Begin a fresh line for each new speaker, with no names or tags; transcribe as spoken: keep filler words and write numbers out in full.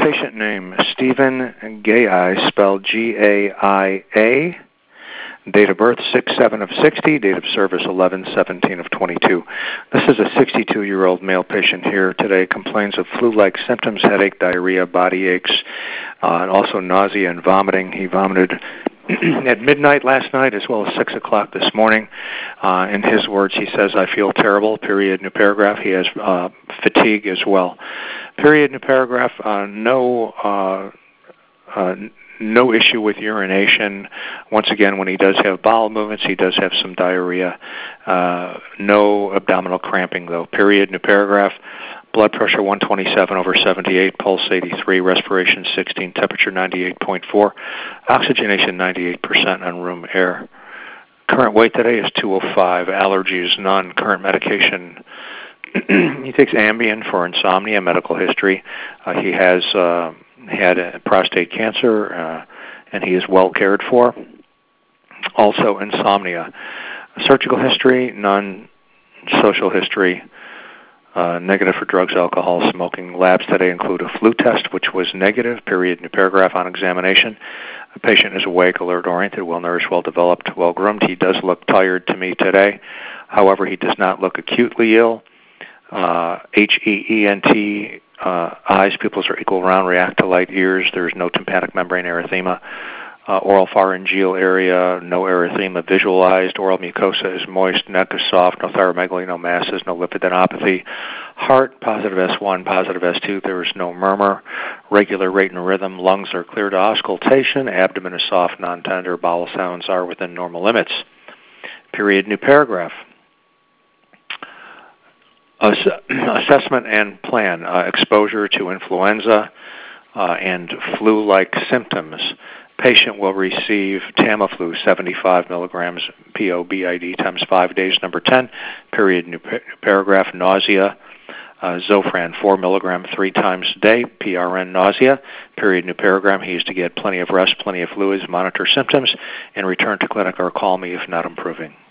patient name, Stephen Gaia, spelled G A I A. Date of birth, six seven of sixty. Date of service, eleven seventeen of twenty-two. This is a sixty-two-year-old male patient here today, complains of flu-like symptoms, headache, diarrhea, body aches, uh, and also nausea and vomiting. He vomited at midnight last night as well as six o'clock this morning. Uh, in his words, he says, I feel terrible, period, new paragraph. He has uh, fatigue as well. Period, new paragraph. Uh, no... Uh, uh, No issue with urination. Once again, when he does have bowel movements, he does have some diarrhea. Uh, no abdominal cramping, though. Period. New paragraph. Blood pressure one twenty-seven over seventy-eight, pulse eighty-three, respiration sixteen, temperature ninety-eight point four, oxygenation ninety-eight percent on room air. Current weight today is two oh five. Allergies, none. Current medication. He takes Ambien for insomnia, medical history. Uh, he has... Uh, had a prostate cancer, uh, and he is well cared for. Also, insomnia. Surgical history, none. Social history, uh, negative for drugs, alcohol, smoking. Labs today include a flu test, which was negative, period, new paragraph on examination. The patient is awake, alert-oriented, well-nourished, well-developed, well-groomed. He does look tired to me today. However, he does not look acutely ill. Uh, H E E N T, uh, eyes, pupils are equal round, react to light, ears, there's no tympanic membrane erythema, uh, oral pharyngeal area, no erythema visualized, oral mucosa is moist, neck is soft, no thyromegaly, no masses, no lipidenopathy, heart, positive S one, positive S two, there is no murmur, regular rate and rhythm, lungs are clear to auscultation, abdomen is soft, non-tender, bowel sounds are within normal limits. Period, new paragraph. Ass- assessment and plan, uh, exposure to influenza uh, and flu-like symptoms. Patient will receive Tamiflu, seventy-five milligrams P O B I D times five days, number ten, period, new pa- paragraph, nausea, uh, Zofran, four milligrams three times a day, P R N, nausea, period, new paragraph. He is to get plenty of rest, plenty of fluids, monitor symptoms, and return to clinic or call me if not improving.